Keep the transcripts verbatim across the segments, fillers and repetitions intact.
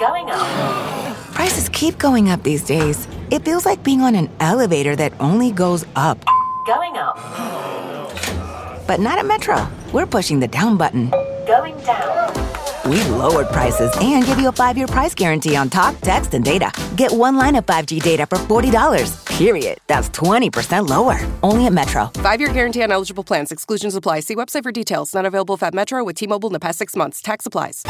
Going up. Prices keep going up these days. It feels like being on an elevator that only goes up. Going up. But not at Metro. We're pushing the down button. Going down. We've lowered prices and give you a five-year price guarantee on talk, text, and data. Get one line of five G data for forty dollars. Period. That's twenty percent lower. Only at Metro. Five-year guarantee on eligible plans. Exclusions apply. See website for details. Not available at Metro with T-Mobile in the past six months. Tax applies.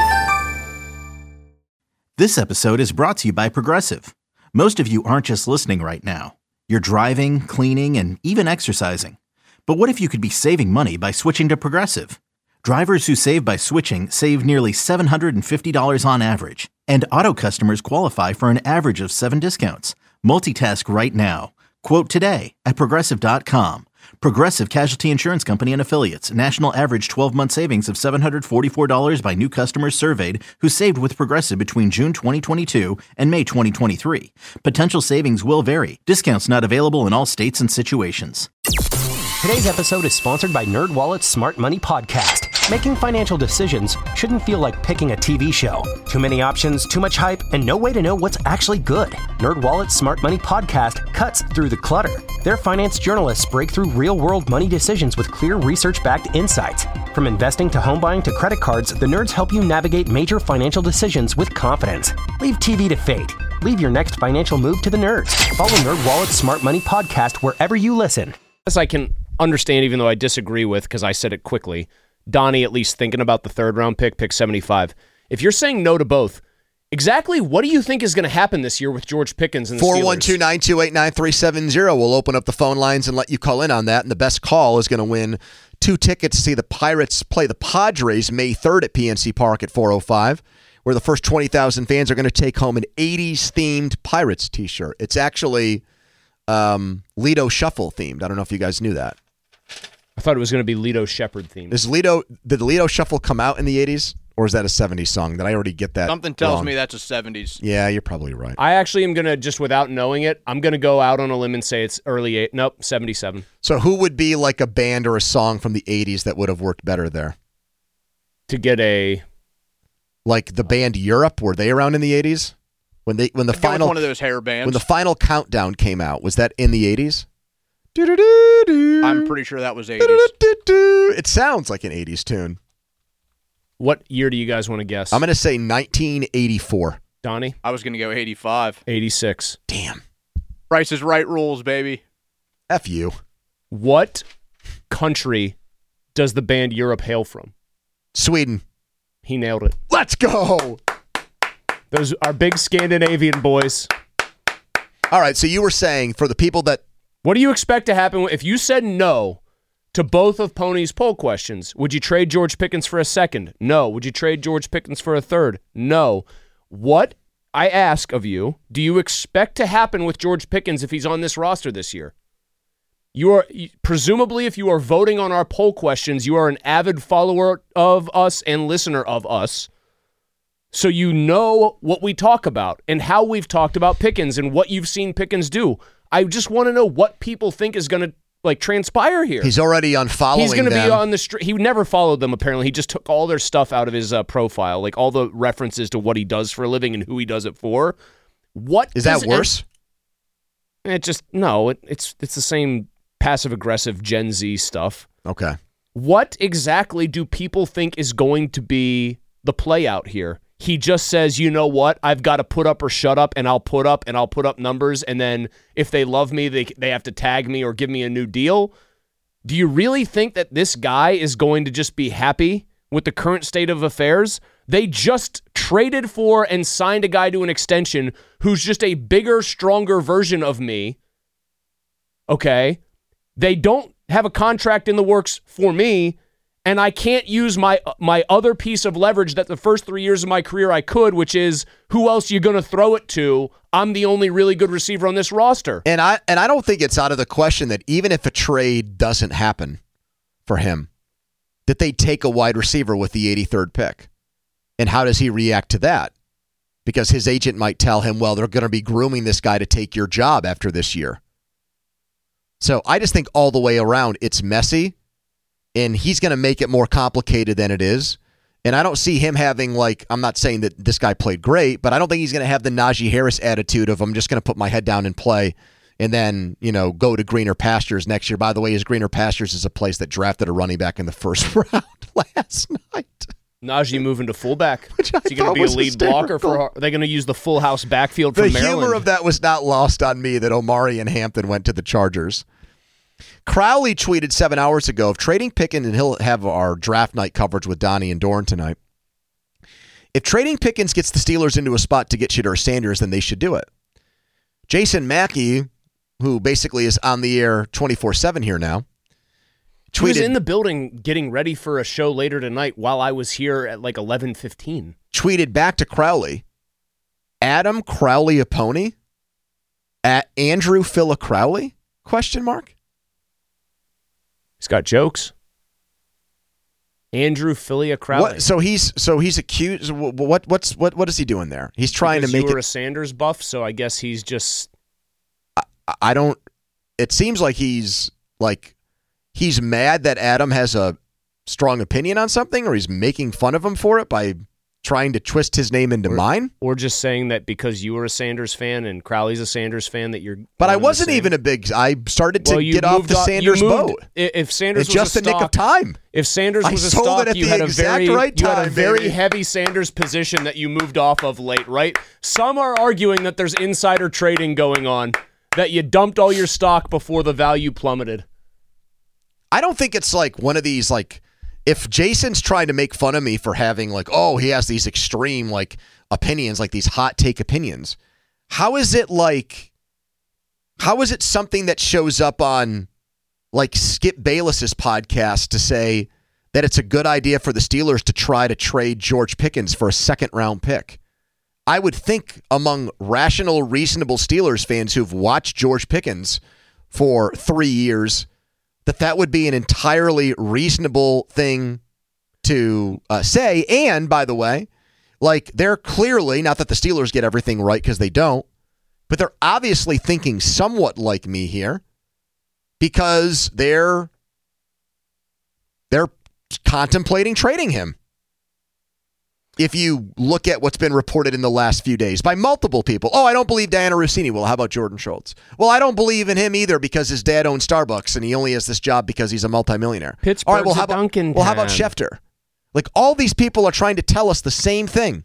This episode is brought to you by Progressive. Most of you aren't just listening right now. You're driving, cleaning, and even exercising. But what if you could be saving money by switching to Progressive? Drivers who save by switching save nearly seven hundred fifty dollars on average. And auto customers qualify for an average of seven discounts. Multitask right now. Quote today at Progressive dot com. Progressive Casualty Insurance Company and Affiliates. National average twelve-month savings of seven hundred forty-four dollars by new customers surveyed who saved with Progressive between June twenty twenty-two and May twenty twenty-three. Potential savings will vary. Discounts not available in all states and situations. Today's episode is sponsored by NerdWallet's Smart Money Podcast. Making financial decisions shouldn't feel like picking a T V show. Too many options, too much hype, and no way to know what's actually good. NerdWallet's Smart Money Podcast cuts through the clutter. Their finance journalists break through real-world money decisions with clear research-backed insights. From investing to home buying to credit cards, the nerds help you navigate major financial decisions with confidence. Leave T V to fate. Leave your next financial move to the nerds. Follow NerdWallet's Smart Money Podcast wherever you listen. Yes, I can understand, even though I disagree with, because I said it quickly, Donnie at least thinking about the third round pick, pick seventy-five. If you're saying no to both, exactly what do you think is going to happen this year with George Pickens and the Steelers? four one two, nine two eight, nine three seven zero. We'll open up the phone lines and let you call in on that. And the best call is going to win two tickets to see the Pirates play the Padres May third at P N C Park at four oh five, where the first twenty thousand fans are going to take home an eighties-themed Pirates t-shirt. It's actually um, Lido Shuffle themed. I don't know if you guys knew that. I thought it was going to be Lido Shepherd themed. Is Lido, did the Lido Shuffle come out in the eighties? Or is that a seventies song? Did I already get that Something tells wrong? me that's a seventies. Yeah, you're probably right. I actually am going to, just without knowing it, I'm going to go out on a limb and say it's early eight. Nope, seventy-seven. So who would be like a band or a song from the eighties that would have worked better there? To get a... Like the band Europe, were they around in the eighties? When they when the I'd go with final one of those hair bands. When the final countdown came out, was that in the eighties? I'm pretty sure that was eighties. It sounds like an eighties tune. What year do you guys want to guess? I'm going to say nineteen eighty-four. Donnie? I was going to go eighty-five. eighty-six. Damn. Price is Right rules, baby. F you. What country does the band Europe hail from? Sweden. He nailed it. Let's go. Those are big Scandinavian boys. All right, so you were saying for the people that... What do you expect to happen if you said no to both of Pony's poll questions? Would you trade George Pickens for a second? No. Would you trade George Pickens for a third? No. What, I ask of you, do you expect to happen with George Pickens if he's on this roster this year? You are, presumably, if you are voting on our poll questions, you are an avid follower of us and listener of us. So you know what we talk about and how we've talked about Pickens and what you've seen Pickens do. I just want to know what people think is going to like transpire here. He's already unfollowing He's going to them. be on the street. He never followed them, apparently. He just took all their stuff out of his uh, profile, like all the references to what he does for a living and who he does it for. What is that worse? It, it just, no, it, it's it's the same passive-aggressive Gen Z stuff. Okay. What exactly do people think is going to be the play out here? He just says, you know what, I've got to put up or shut up, and I'll put up, and I'll put up numbers, and then if they love me, they they have to tag me or give me a new deal. Do you really think that this guy is going to just be happy with the current state of affairs? They just traded for and signed a guy to an extension who's just a bigger, stronger version of me. Okay? They don't have a contract in the works for me, and I can't use my my other piece of leverage that the first three years of my career I could, which is who else you going to throw it to? I'm the only really good receiver on this roster. And I and I don't think it's out of the question that even if a trade doesn't happen for him, that they take a wide receiver with the eighty-third pick. And how does he react to that? Because his agent might tell him, well, they're going to be grooming this guy to take your job after this year. So I just think all the way around, it's messy. And he's going to make it more complicated than it is. And I don't see him having, like, I'm not saying that this guy played great, but I don't think he's going to have the Najee Harris attitude of I'm just going to put my head down and play and then, you know, go to greener pastures next year. By the way, his greener pastures is a place that drafted a running back in the first round last night. Najee moving to fullback. Which I Is he going thought to be a was lead hysterical. blocker for? Are they going to use the full house backfield for The Maryland? humor of that was not lost on me that Omari and Hampton went to the Chargers. Crowley tweeted seven hours ago of trading Pickens, and he'll have our draft night coverage with Donnie and Dorn tonight. If trading Pickens gets the Steelers into a spot to get Shedeur Sanders, then they should do it. Jason Mackey, who basically is on the air twenty-four seven here now, tweeted, he was in the building getting ready for a show later tonight while I was here at like eleven fifteen. tweeted back to Crowley, Adam Crowley a pony? At Andrew Phila Crowley? Question mark. He's got jokes. Andrew Philia Crowley. What, so he's so he's accused. What what's what what is he doing there? He's trying because to make you were it. a Sanders buff, so I guess he's just. I, I don't. It seems like he's like he's mad that Adam has a strong opinion on something, or he's making fun of him for it by trying to twist his name into or, mine. Or just saying that because you were a Sanders fan and Crowley's a Sanders fan that you're. But I one and the wasn't same. even a big. I started to Well, you get off moved the off- you Sanders moved- boat. i- If Sanders It's was just a a nick of stock, time. If Sanders I was a sold stock, it at you the had a exact very right you had a time, very baby. heavy Sanders position that you moved off of late, right? Some are arguing that there's insider trading going on, that you dumped all your stock before the value plummeted. I don't think it's like one of these like if Jason's trying to make fun of me for having like, oh, he has these extreme like opinions, like these hot take opinions. How is it like how is it something that shows up on like Skip Bayless's podcast to say that it's a good idea for the Steelers to try to trade George Pickens for a second round pick? I would think among rational, reasonable Steelers fans who've watched George Pickens for three years, that that would be an entirely reasonable thing to uh, say. And, by the way, like they're clearly, not that the Steelers get everything right because they don't, but they're obviously thinking somewhat like me here because they're they're contemplating trading him. If you look at what's been reported in the last few days by multiple people. Oh, I don't believe Diana Rossini. Well, how about Jordan Schultz? Well, I don't believe in him either because his dad owns Starbucks and he only has this job because he's a multimillionaire. Pittsburgh's all right, well, a how about, Dunkin' well, how about town. Schefter? Like all these people are trying to tell us the same thing,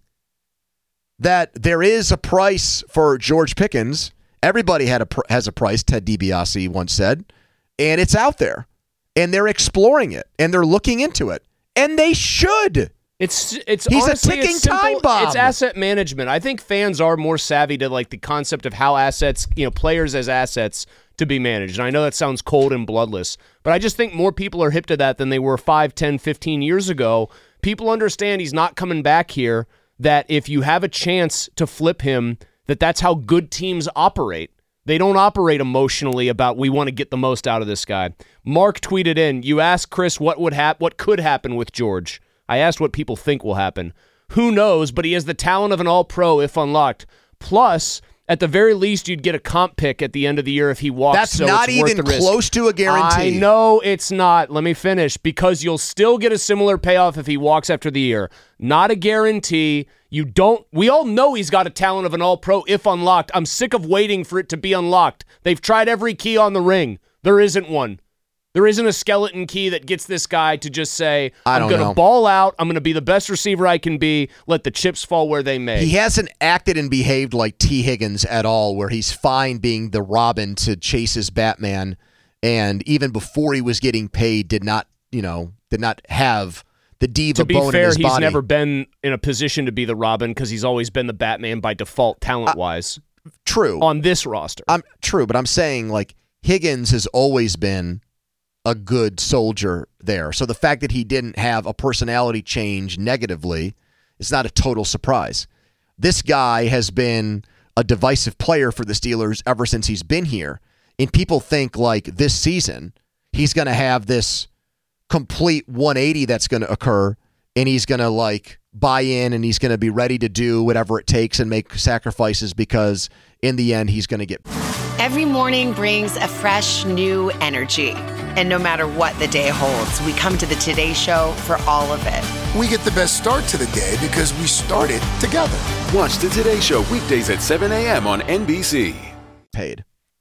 that there is a price for George Pickens. Everybody had a pr- has a price, Ted DiBiase once said, and it's out there. And they're exploring it and they're looking into it. And they should. It's it's He's a honestly, ticking it's simple, time bomb. It's asset management. I think fans are more savvy to like the concept of how assets, you know, players as assets to be managed. And I know that sounds cold and bloodless, but I just think more people are hip to that than they were five, ten, fifteen years ago. People understand he's not coming back here, that if you have a chance to flip him, that that's how good teams operate. They don't operate emotionally about we want to get the most out of this guy. Mark tweeted in, you asked Chris what would hap- what could happen with George. I asked what people think will happen. Who knows, but he has the talent of an all-pro if unlocked. Plus, at the very least, you'd get a comp pick at the end of the year if he walks. That's so not it's worth even the risk. close to a guarantee. I know it's not. Let me finish. Because you'll still get a similar payoff if he walks after the year. Not a guarantee. You don't. We all know he's got a talent of an all-pro if unlocked. I'm sick of waiting for it to be unlocked. They've tried every key on the ring. There isn't one. There isn't a skeleton key that gets this guy to just say, I I'm don't going to know. ball out. I'm going to be the best receiver I can be. Let the chips fall where they may. He hasn't acted and behaved like T. Higgins at all, where he's fine being the Robin to Chase's Batman, and even before he was getting paid, did not, you know, did not have the diva to be bone fair, in his he's body. never been in a position to be the Robin because he's always been the Batman by default, talent-wise. True. On this roster. I'm true, but I'm saying like Higgins has always been a good soldier there. So the fact that he didn't have a personality change negatively is not a total surprise. This guy has been a divisive player for the Steelers ever since he's been here. And people think like this season he's going to have this complete one eighty that's going to occur and he's going to like buy in and he's going to be ready to do whatever it takes and make sacrifices because in the end he's going to get. Every morning brings a fresh, new energy. And no matter what the day holds, we come to the Today Show for all of it. we get the best start to the day because we started together. Watch the Today Show weekdays at seven a.m. on N B C. Paid.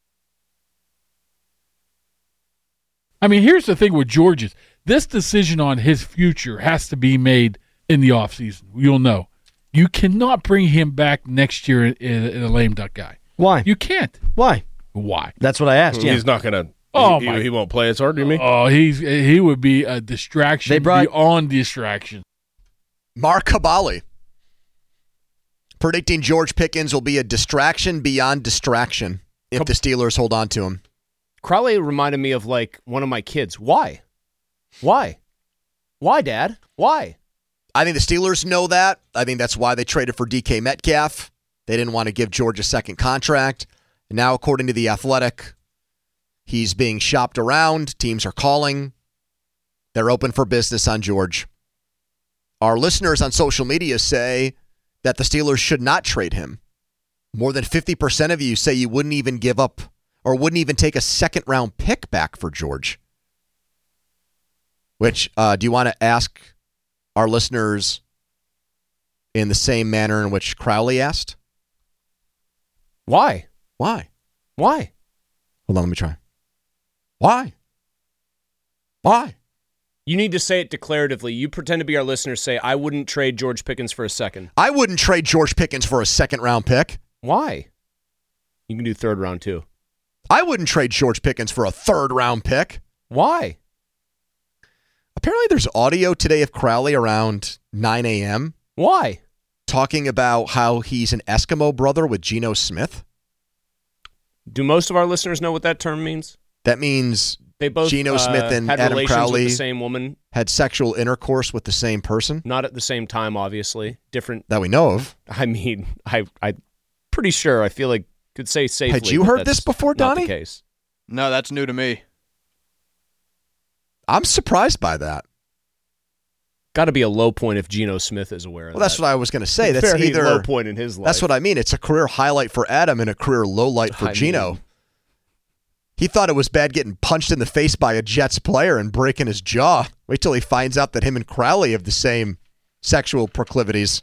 I mean, here's the thing with George's. This decision on his future has to be made in the offseason. You'll know. You cannot bring him back next year in, in a lame duck guy. Why? You can't. Why? Why? That's what I asked. Yeah. He's not going to. Oh he, my. he won't play as hard, you mean? Oh, he's he would be a distraction They brought- beyond distraction. Mark Cabali predicting George Pickens will be a distraction beyond distraction if the Steelers hold on to him. Crowley reminded me of like one of my kids. Why? Why? Why, Dad? Why? I think the Steelers know that. I think that's why they traded for D K Metcalf. They didn't want to give George a second contract. And now, according to The Athletic, he's being shopped around. Teams are calling. They're open for business on George. Our listeners on social media say that the Steelers should not trade him. More than fifty percent of you say you wouldn't even give up or wouldn't even take a second-round pick back for George. Which, uh, do you want to ask our listeners in the same manner in which Crowley asked? Why? Why? Why? Hold on, let me try. Why? Why? You need to say it declaratively. You pretend to be our listeners. Say, I wouldn't trade George Pickens for a second. I wouldn't trade George Pickens for a second-round pick. Why? You can do third round, too. I wouldn't trade George Pickens for a third-round pick. Why? Apparently there's audio today of Crowley around nine a.m. Why? Talking about how he's an Eskimo brother with Geno Smith. Do most of our listeners know what that term means? That means they both Geno uh, Smith and had Adam relations Crowley with the same woman. Had sexual intercourse with the same person. Not at the same time, obviously. Different. That we know of. I mean, I, I'm pretty sure. I feel like could say safely. Had you that heard that's this before, not Donnie? the case. No, that's new to me. I'm surprised by that. Got to be a low point if Geno Smith is aware of Well, that. that's what I was going to say. That's Very either low point in his life. That's what I mean. It's a career highlight for Adam and a career low light for I Geno. mean- He thought it was bad getting punched in the face by a Jets player and breaking his jaw. Wait till he finds out that him and Crowley have the same sexual proclivities.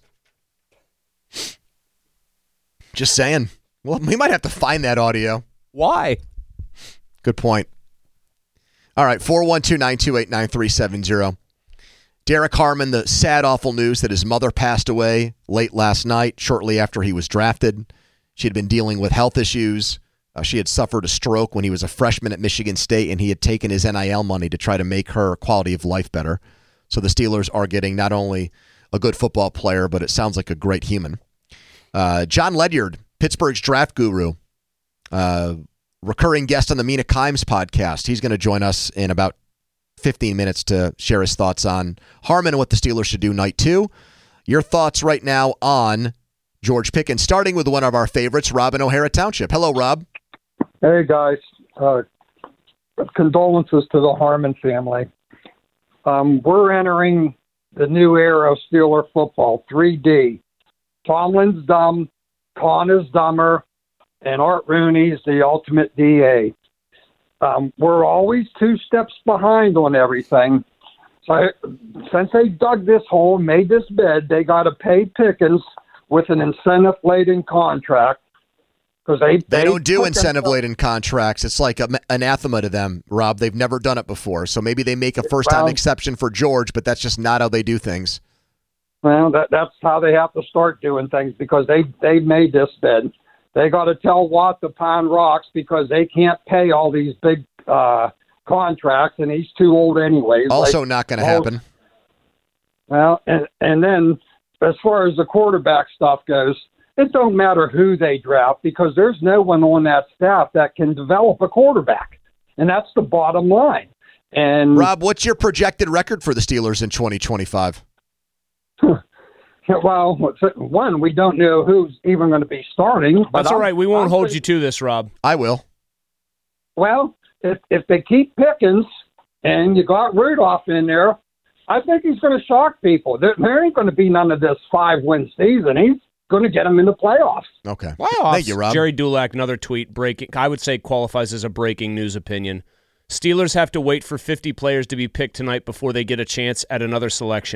Just saying. Well, we might have to find that audio. Why? Good point. All right, four one two, nine two eight, nine three seven zero. Derek Harmon, the sad, awful news that his mother passed away late last night, shortly after he was drafted. She had been dealing with health issues. Uh, she had suffered a stroke when he was a freshman at Michigan State, and he had taken his N I L money to try to make her quality of life better. So the Steelers are getting not only a good football player, but it sounds like a great human. Uh, John Ledyard, Pittsburgh's draft guru, uh, recurring guest on the Mina Kimes podcast. He's going to join us in about fifteen minutes to share his thoughts on Harmon and what the Steelers should do night two. Your thoughts right now on George Pickens, starting with one of our favorites, Rob in O'Hara Township. Hello, Rob. Hey, guys. Uh, condolences to the Harmon family. Um, we're entering the new era of Steeler football, three D. Tomlin's dumb, Con is dumber, and Art Rooney's the ultimate D A. Um, we're always two steps behind on everything. So I, since they dug this hole, made this bed, they got to pay Pickens with an incentive-laden contract. Because they, They, they don't do put incentive-laden contracts. It's like a, anathema to them, Rob. They've never done it before. So maybe they make a first-time Well- exception for George, but that's just not how they do things. Well, that, that's how they have to start doing things because they, they made this bed. They got to tell Watt to pound rocks because they can't pay all these big uh, contracts, and he's too old anyways. Also Like, not going to oh, happen. Well, and, and then as far as the quarterback stuff goes, it don't matter who they draft because there's no one on that staff that can develop a quarterback, and that's the bottom line. And Rob, what's your projected record for the Steelers in twenty twenty-five? well, one, we don't know who's even going to be starting. But That's all I'm- right. We won't I'm hold pretty- you to this, Rob. I will. Well, if if they keep Pickens and you got Rudolph in there, I think he's going to shock people. There, there ain't going to be none of this five-win season. He's going to get them in the playoffs. Okay. Playoffs. Thank you, Rob. Jerry Dulac, another tweet, breaking. I would say qualifies as a breaking news opinion. Steelers have to wait for fifty players to be picked tonight before they get a chance at another selection.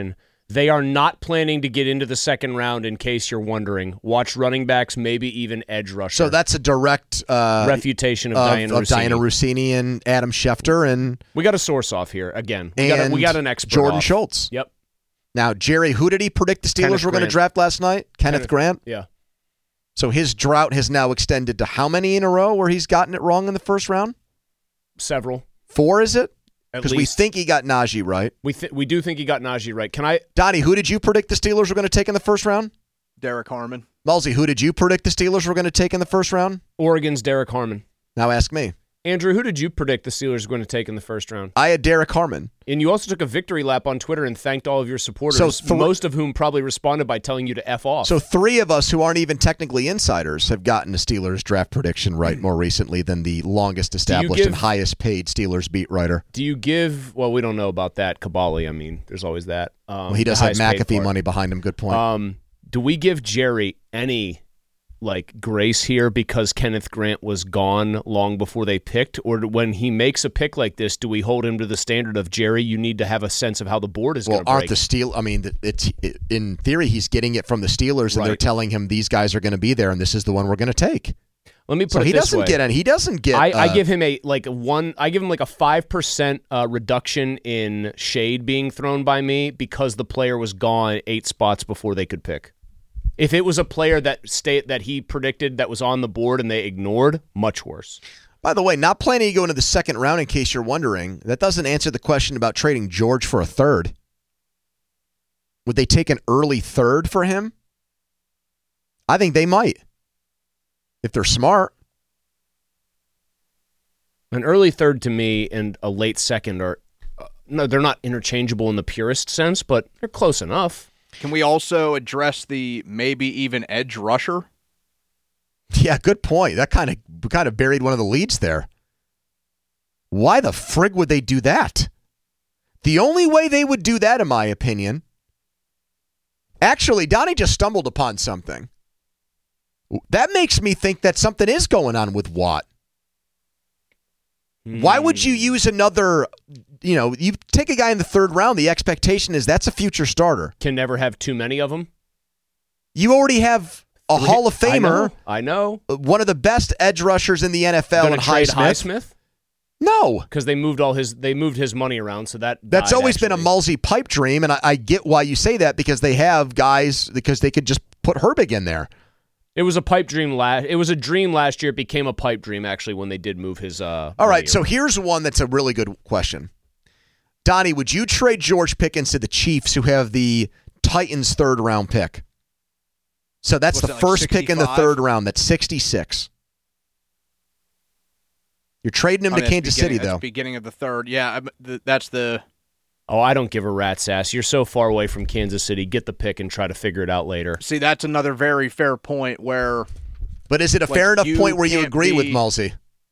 They are not planning to get into the second round, in case you're wondering. Watch running backs, maybe even edge rusher. So that's a direct uh, refutation of, of, Diana of Rossini. Diana Rossini and Adam Schefter. And we got a source off here again. We, and got, a, we got an expert Jordan off. Schultz. Yep. Now, Jerry, who did he predict the Steelers Kenneth were going to Grant. draft last night? Kenneth, Kenneth Grant? Yeah. So his drought has now extended to how many in a row where he's gotten it wrong in the first round? Several. Four, is it? At Because we least. think he got Najee right. We th- we do think he got Najee right. Can I? Donnie, who did you predict the Steelers were going to take in the first round? Derek Harmon. Mulsey, who did you predict the Steelers were going to take in the first round? Oregon's Derek Harmon. Now ask me. Andrew, who did you predict the Steelers were going to take in the first round? I had Derek Harmon. And you also took a victory lap on Twitter and thanked all of your supporters, So th- most of whom probably responded by telling you to F off. So three of us who aren't even technically insiders have gotten a Steelers draft prediction right more recently than the longest established give- and highest paid Steelers beat writer. Do you give, well, we don't know about that, Kabali. I mean, there's always that. Um, Well, he does the have highest paid McAfee part. money behind him. Good point. Um, do we give Jerry any like grace here because Kenneth Grant was gone long before they picked, or when he makes a pick like this, do we hold him to the standard of Jerry? You need to have a sense of how the board is well, going to aren't break. the Steel? I mean, it's it, in theory he's getting it from the Steelers, and they're Right. telling him these guys are going to be there, and this is the one we're going to take. Let me put So it he this doesn't way. get any. He doesn't get. I, I uh, give him a like a one. I give him like a five percent uh, reduction in shade being thrown by me because the player was gone eight spots before they could pick. If it was a player that state that he predicted that was on the board and they ignored, much worse. By the way, not planning to go into the second round. In case you're wondering, that doesn't answer the question about trading George for a third. Would they take an early third for him? I think they might. If they're smart. An early third to me and a late second are uh, no, they're not interchangeable in the purest sense, but they're close enough. Can we also address the maybe even edge rusher? Yeah, good point. That kind of kind of buried one of the leads there. Why the frig would they do that? The only way they would do that, in my opinion, actually, Donnie just stumbled upon something. That makes me think that something is going on with Watt. Why would you use another, you know, you take a guy in the third round, the expectation is that's a future starter. Can never have too many of them. You already have a Three- Hall of Famer, I know. I know. one of the best edge rushers in the N F L, Gonna and trade Highsmith. Highsmith? No. Because they moved all his they moved his money around, so that That's died, always been a actually. Mulsey pipe dream, and I, I get why you say that because they have guys, because they could just put Herbig in there. It was a pipe dream last. It was a dream last year. It became a pipe dream actually when they did move his. Uh, All right, money so around. here's one that's a really good question. Donnie, would you trade George Pickens to the Chiefs, who have the Titans' third round pick? So that's What's the that, like first pick in the sixty-five? third round. That's sixty-six. You're trading him Oh, to that's Kansas beginning- City, though. That's beginning of the third. Yeah, I'm- th- that's the. Oh, I don't give a rat's ass. You're so far away from Kansas City. Get the pick and try to figure it out later. See, that's another very fair point where. But is it a Like, fair enough you point where you can't agree with be- Mulsey?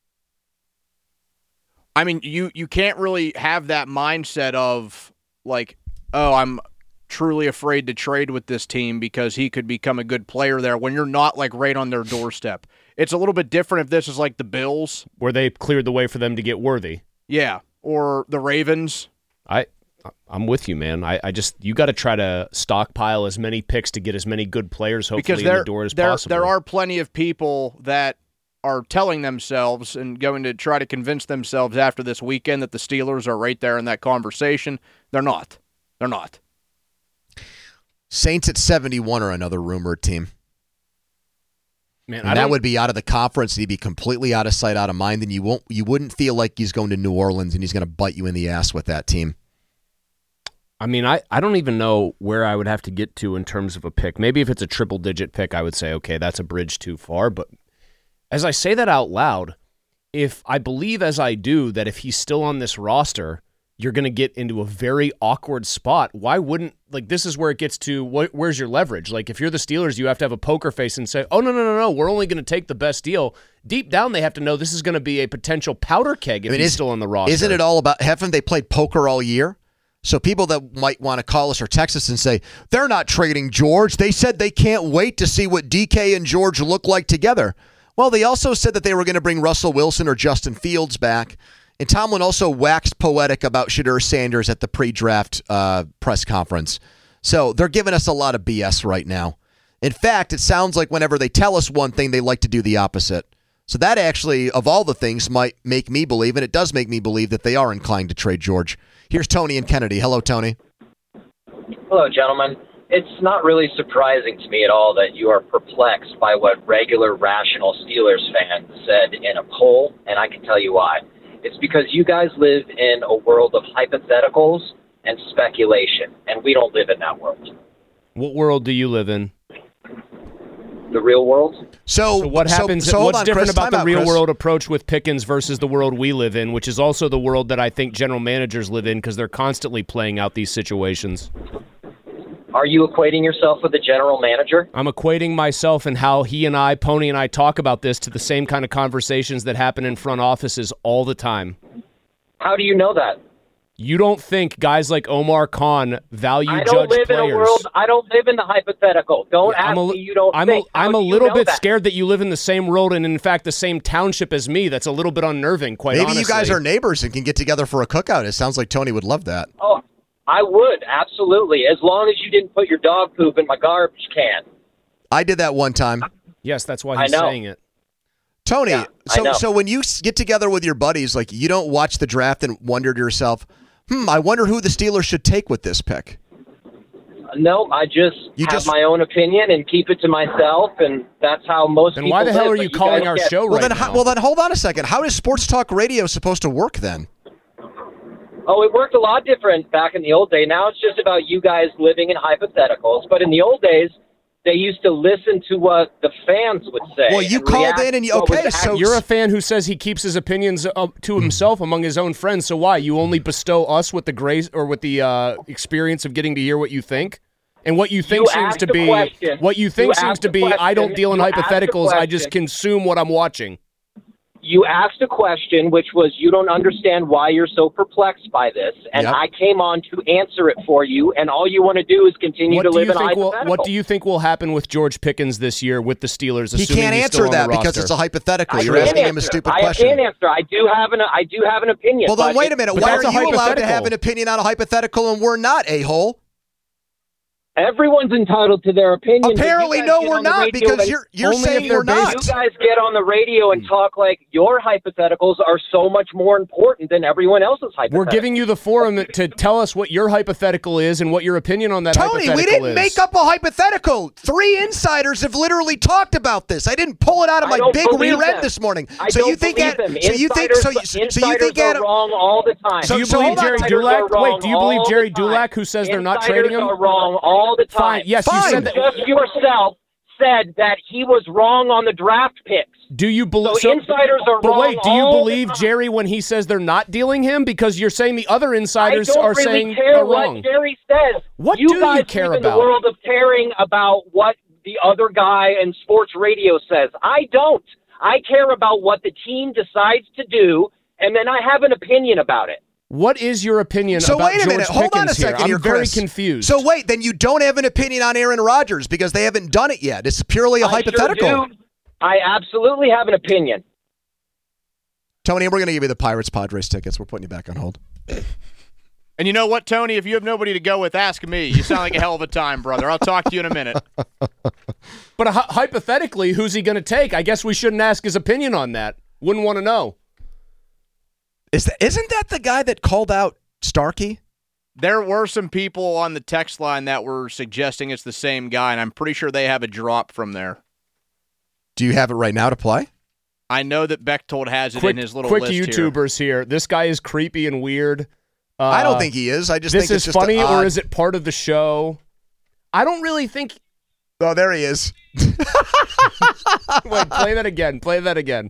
I mean, you you can't really have that mindset of like, oh, I'm truly afraid to trade with this team because he could become a good player there when you're not like right on their doorstep. It's a little bit different if this is like the Bills, where they cleared the way for them to get Worthy. Yeah, or the Ravens. I, I'm with you, man. I, I just you got to try to stockpile as many picks to get as many good players hopefully Because in there, the door as there, possible. there are plenty of people that are telling themselves and going to try to convince themselves after this weekend that the Steelers are right there in that conversation. They're not. They're not. Saints at seventy-one are another rumored team. Man, and I that don't- would be out of the conference. He'd be completely out of sight, out of mind, and you won't, you wouldn't feel like he's going to New Orleans and he's going to bite you in the ass with that team. I mean, I, I don't even know where I would have to get to in terms of a pick. Maybe if it's a triple-digit pick, I would say, okay, that's a bridge too far. But as I say that out loud, if I believe as I do that if he's still on this roster, you're going to get into a very awkward spot. Why wouldn't, like, this is where it gets to, wh- where's your leverage? Like, if you're the Steelers, you have to have a poker face and say, oh, no, no, no, no, we're only going to take the best deal. Deep down, they have to know this is going to be a potential powder keg if I mean, he's is- still on the roster. Isn't it all about, haven't they played poker all year? So people that might want to call us or text us and say, they're not trading George. They said they can't wait to see what D K and George look like together. Well, they also said that they were going to bring Russell Wilson or Justin Fields back. And Tomlin also waxed poetic about Shadur Sanders at the pre-draft uh, press conference. So they're giving us a lot of B S right now. In fact, it sounds like whenever they tell us one thing, they like to do the opposite. So that actually, of all the things, might make me believe, and it does make me believe, that they are inclined to trade George. Here's Tony and Kennedy. Hello, Tony. Hello, gentlemen. It's not really surprising to me at all that you are perplexed by what regular, rational Steelers fans said in a poll, and I can tell you why. It's because you guys live in a world of hypotheticals and speculation, and we don't live in that world. What world do you live in? The real world. So, so what happens? So, so what's on, different Chris, about the out, real Chris. world approach with Pickens versus the world we live in, which is also the world that I think general managers live in because they're constantly playing out these situations? Are you equating yourself with the general manager? I'm equating myself and how he and I, Pony and I, talk about this to the same kind of conversations that happen in front offices all the time. How do you know that? You don't think guys like Omar Khan value I don't judge live players? in a world. I don't live in the hypothetical. Don't Yeah, ask I'm a, me. You don't I'm think. A, I'm How a do you little know bit that? scared that you live in the same world and, in fact, the same township as me. That's a little bit unnerving, quite Maybe honestly. you guys are neighbors and can get together for a cookout. It sounds like Tony would love that. Oh, I would absolutely, as long as you didn't put your dog poop in my garbage can. I did that one time. Yes, that's why I he's know. saying it. Tony, Yeah, I so know. so when you s- get together with your buddies, like you don't watch the draft and wonder to yourself, hmm, I wonder who the Steelers should take with this pick. No, I just You have just- my own opinion and keep it to myself, and that's how most Then people why the hell live, are but you calling guys our get- show Well right then, now? ho- well then, hold on a second. How is sports talk radio supposed to work then? Oh, it worked a lot different back in the old day. Now it's just about you guys living in hypotheticals. But in the old days, they used to listen to what the fans would say. Well, you and called react in and you- to what was okay, so- actually- You're a fan who says he keeps his opinions uh, to himself among his own friends. So why? You only bestow us with the grace or with the uh, experience of getting to hear what you think? And what you think You seems asked to a be question. what you You think seems asked to a be I don't question. deal in You asked a hypotheticals, I just question. consume what I'm watching. You asked a question, which was, you don't understand why you're so perplexed by this, and Yep. I came on to answer it for you, and all you want to do is continue What to do live you in a think will hypothetical. what do you think will happen with George Pickens this year with the Steelers? He assuming can't he's answer still on that the because roster? it's a hypothetical. I You're can't asking him a answer. stupid I question. can't answer. I do have an I do have an opinion. Well, then but wait a it- minute. but Why that's are a you allowed to hypothetical. have an opinion on a hypothetical and we're not, a-hole? Everyone's entitled to their opinion. but you Apparently, guys no, get we're on the not, radio because and- you're you're Only if saying they're we're not. You guys get on the radio and talk like your hypotheticals are so much more important than everyone else's hypotheticals. We're giving you the forum to tell us what your hypothetical is and what your opinion on that Tony, hypothetical we didn't is. make up a hypothetical. Three insiders have literally talked about this. I didn't pull it out of I my don't big believe rear end them. this morning. I so don't you think believe Ad- them. so you think so you, Insiders- so you think insiders are Adam wrong all the time. Do you So believe hold on. Jerry Insiders Dulac? are wrong Wait, do you believe all Jerry the time. Dulac, who says they're not Insiders trading him? are wrong all the time. Fine. Yes, you Fine. said that. Just yourself said that he was wrong on the draft picks. Do you believe? So insiders are But wrong wait, do you all the believe time. Jerry when he says they're not dealing him? Because you're saying the other insiders I don't are really saying care they're what wrong. Jerry says. What you do you guys care live in about? the world of caring about what the other guy in sports radio says. I don't. I care about what the team decides to do, and then I have an opinion about it. What is your opinion So about wait a George minute. Hold on a Pickens here? second I'm here, very Chris. confused. So wait, then you don't have an opinion on Aaron Rodgers because they haven't done it yet. It's purely a I sure hypothetical. do. I absolutely have an opinion. Tony, we're going to give you the Pirates Padres tickets. We're putting you back on hold. And you know what, Tony? If you have nobody to go with, ask me. You sound like a hell of a time, brother. I'll talk to you in a minute. But uh, hy- hypothetically, who's he going to take? I guess we shouldn't ask his opinion on that. Wouldn't want to know. Is that, isn't that the guy that called out Starkey? There were some people on the text line that were suggesting it's the same guy, and I'm pretty sure they have a drop from there. Do you have it right now to play? I know that Bechtold has it Quick, in his little quick list here. YouTubers here. This guy is creepy and weird. Uh, I don't think he is. I just this think is it's just funny, an or odd- is it part of the show? I don't really think. Oh, there he is. Wait, play that again. Play that again.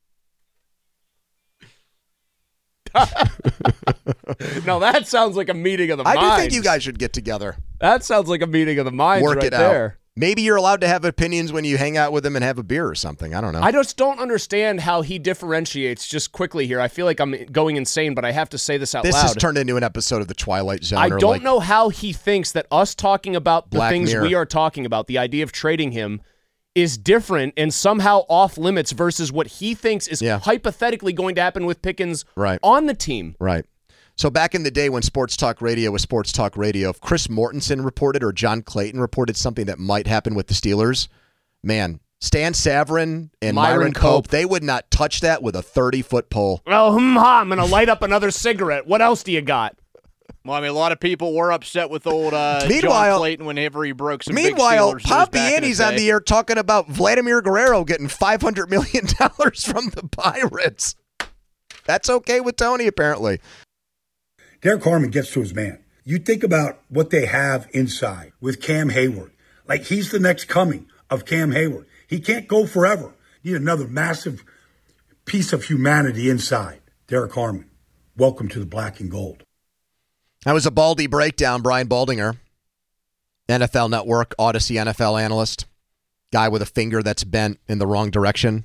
No, that sounds like a meeting of the I minds. do think you guys should get together. That sounds like a meeting of the minds Work right it out. there. Maybe you're allowed to have opinions when you hang out with him and have a beer or something. I don't know. I just don't understand how he differentiates just quickly here. I feel like I'm going insane, but I have to say this out this loud. has turned into an episode of The Twilight Zone. I or don't like, know how he thinks that us talking about the Black things Mirror. we are talking about, the idea of trading him, is different and somehow off limits versus what he thinks is Yeah. hypothetically going to happen with Pickens Right. on the team. Right. So back in the day when sports talk radio was sports talk radio, if Chris Mortensen reported or John Clayton reported something that might happen with the Steelers, man, Stan Savran and Myron, Myron Cope, Cope, they would not touch that with a thirty-foot pole. Oh, hmm, ha, I'm going to light up another cigarette. What else do you got? Well, I mean, a lot of people were upset with old uh, Meanwhile- John Clayton whenever he broke some Meanwhile, big Steelers news Poppy back in Annie's the on day. the air talking about Vladimir Guerrero getting five hundred million dollars from the Pirates. That's okay with Tony, apparently. Derek Harmon gets to his man. You think about what they have inside with Cam Hayward. Like, he's the next coming of Cam Hayward. He can't go forever. You need another massive piece of humanity inside. Derek Harmon, welcome to the black and gold. That was a Baldy breakdown. Brian Baldinger, N F L Network, Odyssey N F L analyst, guy with a finger that's bent in the wrong direction.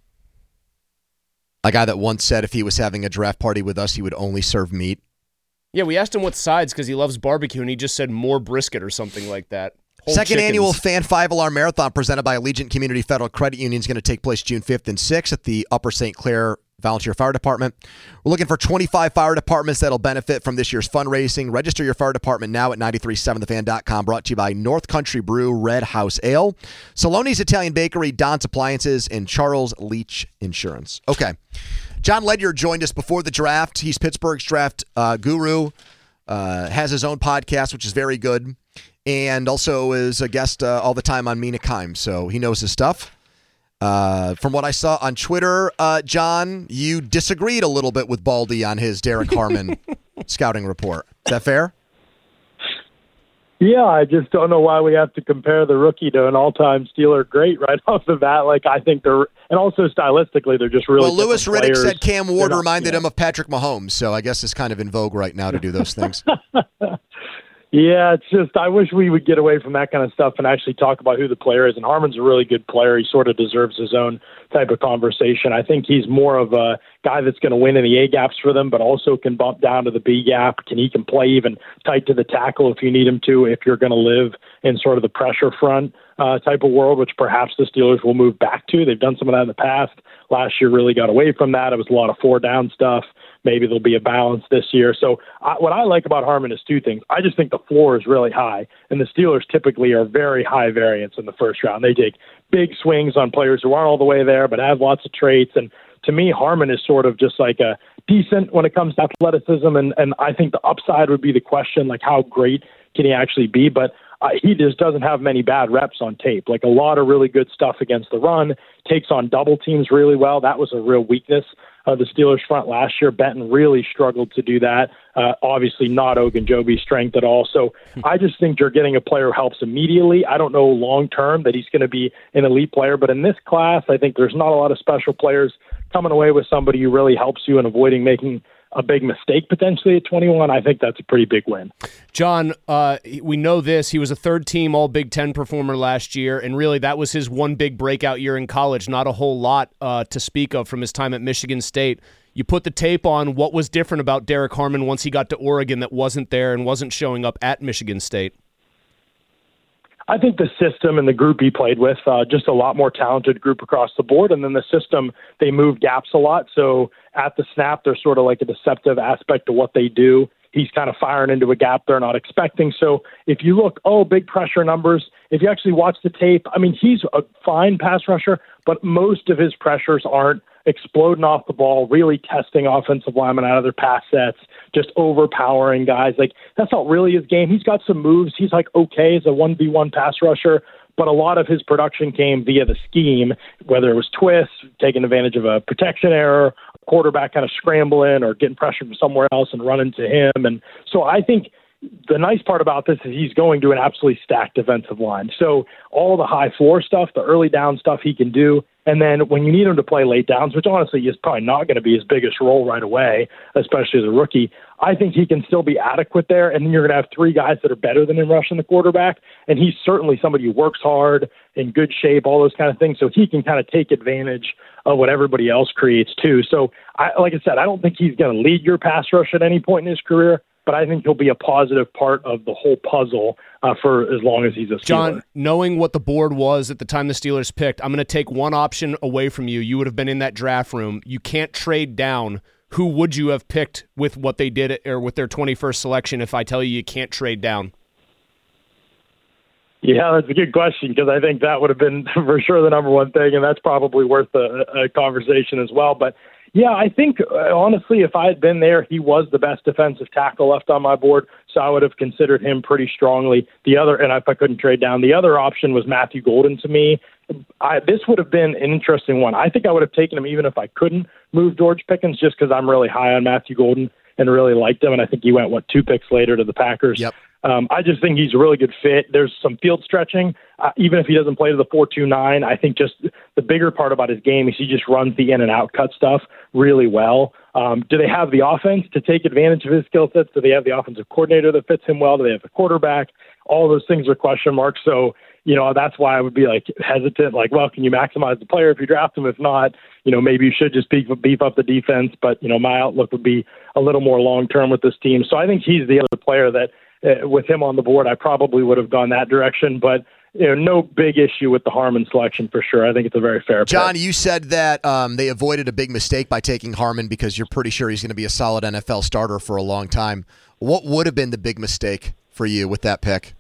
A guy that once said if he was having a draft party with us, he would only serve meat. Yeah, we asked him what sides because he loves barbecue, and he just said more brisket or something like that. Whole Second chickens. annual Fan five Alarm Marathon presented by Allegiant Community Federal Credit Union is going to take place June fifth and sixth at the Upper Saint Clair Volunteer Fire Department. We're looking for twenty-five fire departments that'll benefit from this year's fundraising. Register your fire department now at nine three seven the fan dot com. Brought to you by North Country Brew, Red House Ale, Saloni's Italian Bakery, Don's Appliances, and Charles Leach Insurance. Okay. John Ledyard joined us before the draft. He's Pittsburgh's draft uh, guru, uh, has his own podcast, which is very good, and also is a guest uh, all the time on Mina Kimes, so he knows his stuff. Uh, from what I saw on Twitter, uh, John, you disagreed a little bit with Baldy on his Derek Harmon scouting report. Is that fair? Yeah, I just don't know why we have to compare the rookie to an all-time Steeler great right off the bat. Like, I think they're, and also stylistically, they're just really Well, Lewis different Riddick players. said Cam Ward They're not- reminded yeah. him of Patrick Mahomes, so I guess it's kind of in vogue right now to do those things. Yeah, it's just I wish we would get away from that kind of stuff and actually talk about who the player is. And Harmon's a really good player. He sort of deserves his own type of conversation. I think he's more of a guy that's going to win in the A gaps for them, but also can bump down to the B gap. Can he can play even tight to the tackle if you need him to, if you're going to live in sort of the pressure front uh, type of world, which perhaps the Steelers will move back to. They've done some of that in the past. Last year really got away from that. It was a lot of four down stuff. Maybe there'll be a balance this year. So I, what I like about Harmon is two things. I just think the floor is really high, and the Steelers typically are very high variance in the first round. They take big swings on players who aren't all the way there but have lots of traits. And to me, Harmon is sort of just like a decent when it comes to athleticism, and, and I think the upside would be the question, like how great can he actually be? But uh, he just doesn't have many bad reps on tape. Like a lot of really good stuff against the run, takes on double teams really well. That was a real weakness of the Steelers front last year. Benton really struggled to do that. Uh, obviously not Ogunjobi's strength at all. So I just think you're getting a player who helps immediately. I don't know long-term that he's going to be an elite player, but in this class, I think there's not a lot of special players coming away with somebody who really helps you in avoiding making a big mistake potentially at twenty-one. I think that's a pretty big win. John, uh, we know this. He was a third-team All-Big Ten performer last year, and really that was his one big breakout year in college. Not a whole lot uh, to speak of from his time at Michigan State. You put the tape on. What was different about Derek Harmon once he got to Oregon that wasn't there and wasn't showing up at Michigan State? I think the system and the group he played with, uh, just a lot more talented group across the board. And then the system, they move gaps a lot. So at the snap, there's sort of like a deceptive aspect to what they do. He's kind of firing into a gap they're not expecting. So if you look, oh, big pressure numbers, if you actually watch the tape, I mean, he's a fine pass rusher, but most of his pressures aren't exploding off the ball, really testing offensive linemen out of their pass sets, just overpowering guys. Like, that's not really his game. He's got some moves. He's like okay as a one v one pass rusher, but a lot of his production came via the scheme, whether it was twists, taking advantage of a protection error, a quarterback kind of scrambling or getting pressure from somewhere else and running to him. And so I think the nice part about this is he's going to an absolutely stacked defensive line. So all the high floor stuff, the early down stuff he can do. And then when you need him to play late downs, which honestly is probably not going to be his biggest role right away, especially as a rookie, I think he can still be adequate there. And then you're going to have three guys that are better than him rushing the quarterback. And he's certainly somebody who works hard, in good shape, all those kind of things. So he can kind of take advantage of what everybody else creates too. So I, like I said, I don't think he's going to lead your pass rush at any point in his career, but I think he'll be a positive part of the whole puzzle uh, for as long as he's a Steeler. John, knowing what the board was at the time the Steelers picked, I'm going to take one option away from you. You would have been in that draft room. You can't trade down. who would you have picked with what they did or with their twenty-first selection if I tell you you can't trade down? Yeah, that's a good question because I think that would have been for sure the number one thing, and that's probably worth a, a conversation as well. But yeah, I think uh, honestly, if I had been there, he was the best defensive tackle left on my board, so I would have considered him pretty strongly. The other, and if I couldn't trade down, the other option was Matthew Golden to me. I, this would have been an interesting one. I think I would have taken him even if I couldn't move George Pickens, just because I'm really high on Matthew Golden and really liked him, and I think he went, what, two picks later to the Packers. Yep. Um, I just think he's a really good fit. There's some field stretching. Uh, even if he doesn't play to the four two nine, I think just the bigger part about his game is he just runs the in and out cut stuff really well. Um, do they have the offense to take advantage of his skill sets? Do they have the offensive coordinator that fits him well? Do they have the quarterback? All those things are question marks. So, you know, that's why I would be like hesitant, like, well, can you maximize the player if you draft him? If not, you know, maybe you should just beef, beef up the defense. But, you know, my outlook would be a little more long-term with this team. So I think he's the other player that, Uh, with him on the board, I probably would have gone that direction, but you know, no big issue with the Harmon selection for sure. I think it's a very fair pick. John, you said that um, they avoided a big mistake by taking Harmon because you're pretty sure he's going to be a solid N F L starter for a long time. What would have been the big mistake for you with that pick?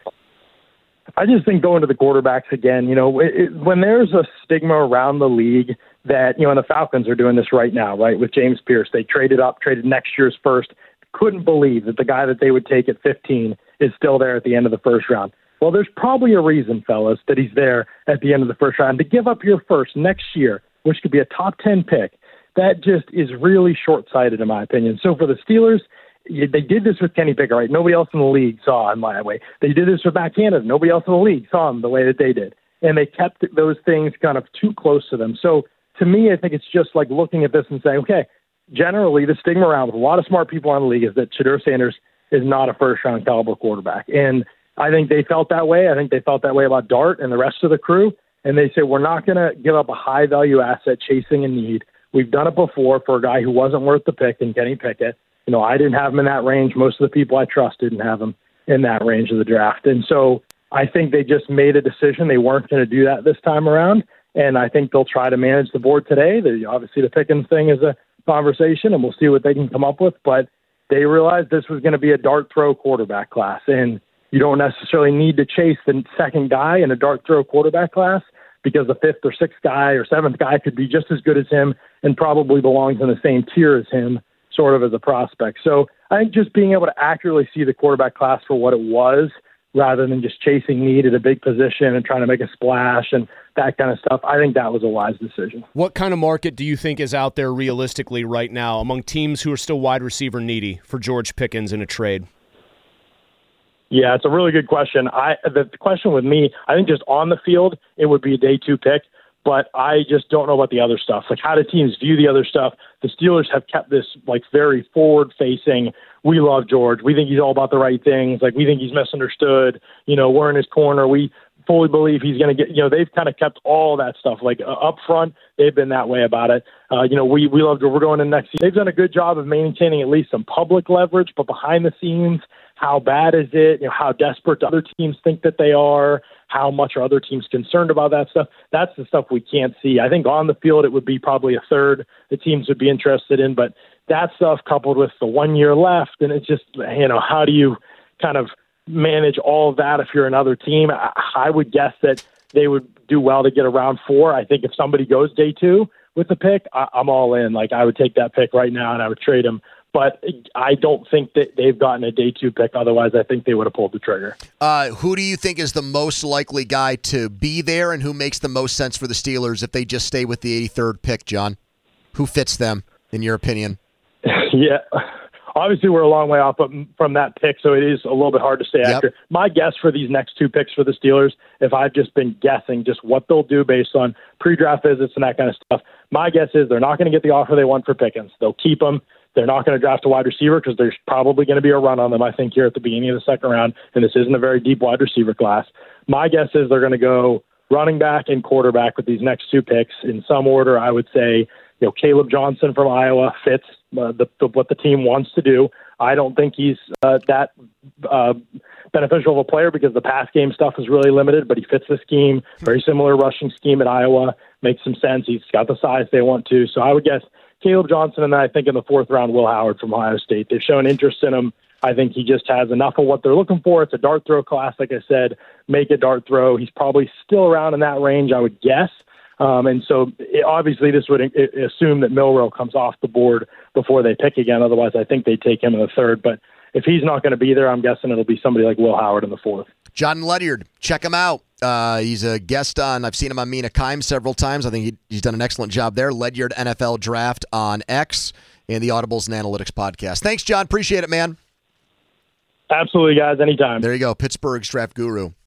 I just think going to the quarterbacks again, you know, it, it, when there's a stigma around the league that, you know, and the Falcons are doing this right now, right, with James Pierce. They traded up, traded next year's first. Couldn't believe that the guy that they would take at fifteen is still there at the end of the first round. Well, there's probably a reason, fellas, that he's there at the end of the first round. To give up your first next year, which could be a top ten pick, that just is really short-sighted in my opinion. So for the Steelers, they did this with Kenny Pickett, right? Nobody else in the league saw him my way. They did this with Matt Canada. Nobody else in the league saw him the way that they did. And they kept those things kind of too close to them. So to me, I think it's just like looking at this and saying, okay, generally, the stigma around with a lot of smart people in the league is that Shedeur Sanders is not a first-round caliber quarterback. And I think they felt that way. I think they felt that way about Dart and the rest of the crew. And they say, we're not going to give up a high-value asset chasing a need. We've done it before for a guy who wasn't worth the pick in Kenny Pickett. You know, I didn't have him in that range. Most of the people I trust didn't have him in that range of the draft. And so I think they just made a decision. They weren't going to do that this time around. And I think they'll try to manage the board today. The, obviously, the Pickens thing is a conversation, and we'll see what they can come up with. But they realized this was going to be a dart throw quarterback class, and you don't necessarily need to chase the second guy in a dart throw quarterback class because the fifth or sixth guy or seventh guy could be just as good as him and probably belongs in the same tier as him, sort of as a prospect. So I think just being able to accurately see the quarterback class for what it was, rather than just chasing need at a big position and trying to make a splash and that kind of stuff, I think that was a wise decision. What kind of market do you think is out there realistically right now among teams who are still wide receiver needy for George Pickens in a trade? Yeah, it's a really good question. I the question with me, I think just on the field, it would be a day two pick, but I just don't know about the other stuff. Like, how do teams view the other stuff? The Steelers have kept this like very forward-facing, we love George. We think he's all about the right things. Like, we think he's misunderstood. You know, we're in his corner. We fully believe he's going to get, you know, they've kind of kept all that stuff. Like, uh, up front, they've been that way about it. Uh, you know, we, we love George. We're going in next season. They've done a good job of maintaining at least some public leverage, but behind the scenes, how bad is it? You know, how desperate do other teams think that they are? How much are other teams concerned about that stuff? That's the stuff we can't see. I think on the field, it would be probably a third the teams would be interested in, but that stuff coupled with the one year left, and it's just, you know, how do you kind of manage all of that if you're another team? I, I would guess that they would do well to get around four. I think if somebody goes day two with the pick, I, I'm all in. Like, I would take that pick right now and I would trade him. But I don't think that they've gotten a day two pick. Otherwise, I think they would have pulled the trigger. Uh, who do you think is the most likely guy to be there, and who makes the most sense for the Steelers if they just stay with the eighty-third pick, John? Who fits them, in your opinion? Yeah. Obviously, we're a long way off from that pick, so it is a little bit hard to say Yep. after. My guess for these next two picks for the Steelers, if I've just been guessing just what they'll do based on pre-draft visits and that kind of stuff, my guess is they're not going to get the offer they want for Pickens. They'll keep him. They're not going to draft a wide receiver because there's probably going to be a run on them, I think, here at the beginning of the second round, and this isn't a very deep wide receiver class. My guess is they're going to go running back and quarterback with these next two picks. In some order, I would say You know, Caleb Johnson from Iowa fits uh, the, the, what the team wants to do. I don't think he's uh, that uh, beneficial of a player because the pass game stuff is really limited, but he fits the scheme. Very similar rushing scheme at Iowa. Makes some sense. He's got the size they want to. So I would guess Caleb Johnson, and then I think in the fourth round, Will Howard from Ohio State. They've shown interest in him. I think he just has enough of what they're looking for. It's a dart throw class, like I said. Make a dart throw. He's probably still around in that range, I would guess. Um, and so it, obviously this would I- assume that Milroe comes off the board before they pick again. Otherwise, I think they take him in the third. But if he's not going to be there, I'm guessing it'll be somebody like Will Howard in the fourth. John Ledyard, check him out. Uh, he's a guest on, I've seen him on Mina Kimes several times. I think he, he's done an excellent job there. Ledyard N F L Draft on X and the Audibles and Analytics podcast. Thanks, John. Appreciate it, man. Absolutely, guys. Anytime. There you go. Pittsburgh's draft guru.